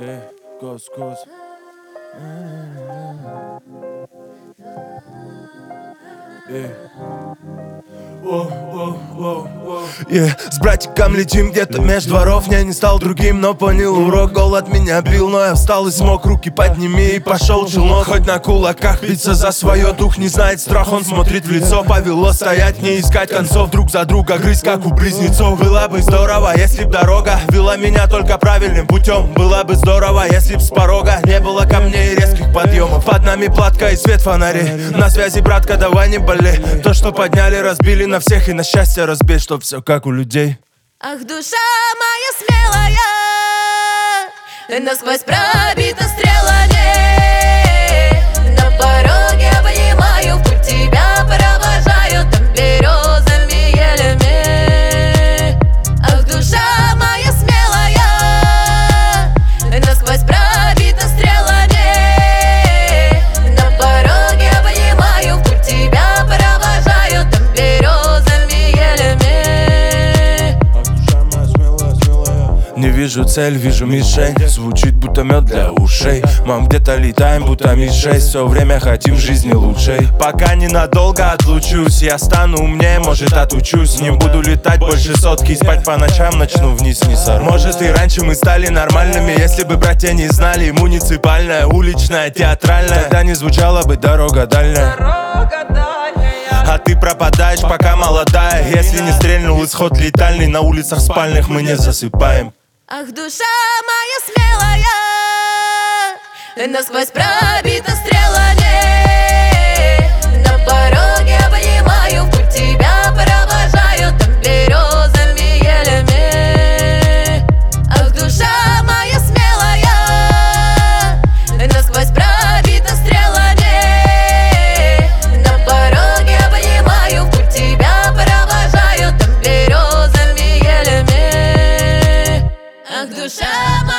Goes. С братиком летим где-то меж дворов. Я не стал другим, но понял урок. Голод меня бил, но я встал и смог. Руки подними и пошел челнок. Хоть на кулаках биться за свое. Дух не знает страх, он смотрит в лицо. Повело стоять, не искать концов. Друг за друга грызть, как у близнецов. Было бы здорово, если б дорога вела меня только правильным путем. Было бы здорово, если б с порога не было камней и резких подъемов. Под нами платка и свет фонарей. На связи, братка, давай не болей. То, что подняли, разбили на всех. И на счастье разбей, чтоб все как у людей. Ах, душа моя смелая, насквозь пробита стрелами. На пороге обнимаю, в путь тебя провожаю, там березами, елями. Ах, душа моя смелая, насквозь пробита стрелами. На пороге обнимаю, в путь тебя провожаю, там березами, елями. Не вижу цель, вижу мишень. Звучит будто мед для ушей. Мам, где-то летаем, будто мишей. Все время хотим жизни лучшей. Пока ненадолго отлучусь, я стану умнее, может отучусь. Не буду летать больше сотки, спать по ночам начну вниз, не сор. Может и раньше мы стали нормальными, если бы братья не знали. Муниципальная, уличная, театральная. Тогда не звучала бы дорога дальняя. А ты пропадаешь, пока молодая. Если не стрельнул исход летальный, на улицах спальных мы не засыпаем. Ах, душа моя смелая, насквозь пробита стрелами. На пороге обнимаю, в путь тебя провожаю, там березами, елями. Ах, душа моя смелая, насквозь пробита стрелами. На пороге обнимаю, в путь тебя провожаю, там березами, елями. Ах, душа